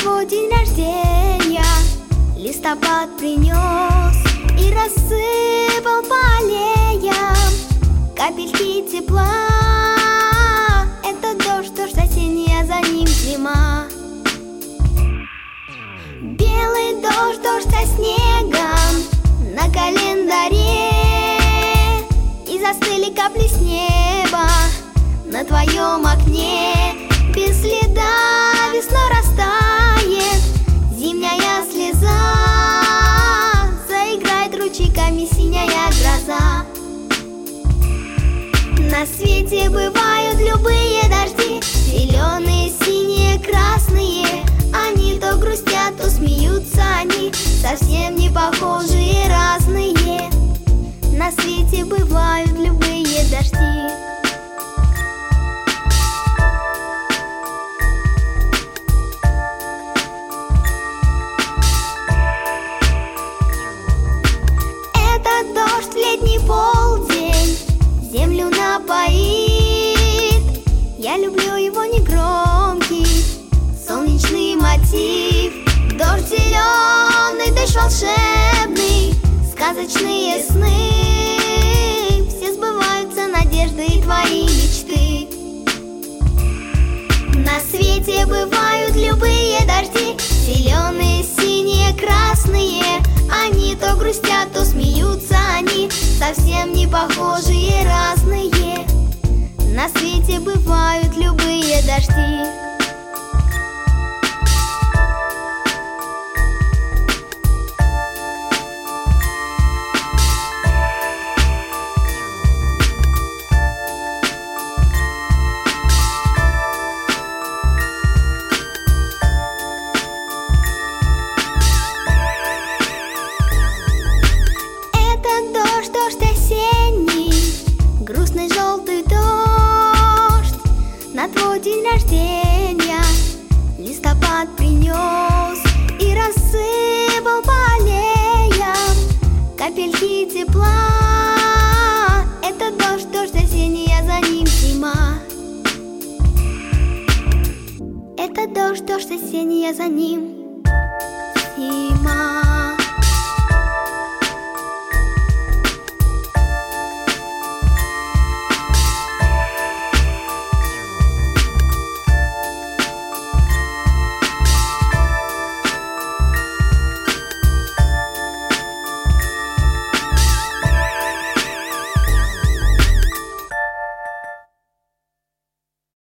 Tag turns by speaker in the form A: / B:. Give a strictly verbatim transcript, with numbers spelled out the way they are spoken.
A: твой день рождения листопад принес и рассыпал по аллеям капельки тепла. Это дождь, дождь осенний, а за ним зима. Белый дождь, дождь со снегом на календаре, и застыли капли с неба на твоем окне. Без следа весной растает зимняя слеза, заиграет ручейками синяя гроза. На свете бывают любые дожди, зеленые, синие, красные. Они то грустят, то смеются, они совсем не похожие, разные. На свете бывают любые дожди. Этот дождь в летний полдень землю напоит. Я люблю его негромкий солнечный мотив. Дождь зеленый, дождь волшебный, сказочные сны. Все сбываются надежды и твои мечты. На свете бывают любые дожди, зеленые, синие, красные. Они то грустят, то смеются, они совсем не похожие, разные. На свете бывают любые дожди. Дождь осенний, грустный желтый дождь, на твой день рождения листопад принес и рассыпал по аллеям капельки тепла. Это дождь, дождь осенний, а за ним зима. Это дождь, дождь осенний, а за ним